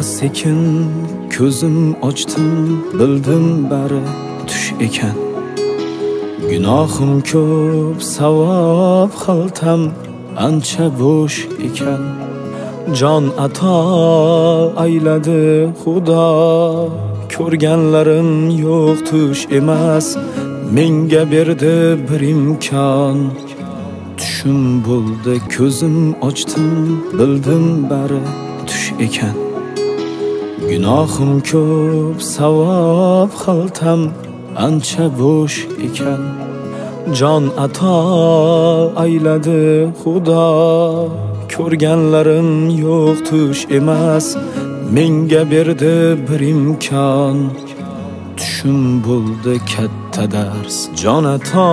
sekin ko'zim ochdim, bildim bari tush ekan. Gunohim ko'p, savob xaltam ancha bo'sh ekan. Jon ato ayladi Xudo, ko'rganlarim yo'q tush emas, menga berdi bir imkon. Tushim bo'ldi, ko'zim ochdim, bildim bari tush ekan. Gunohim ko'p, savob xaltam ancha bo'sh ekan. Jon ato ayladi Xudo, ko'rganlarim yo'q tush emas, menga berdi bir imkon. Tushim bo'ldi katta dars, jon ato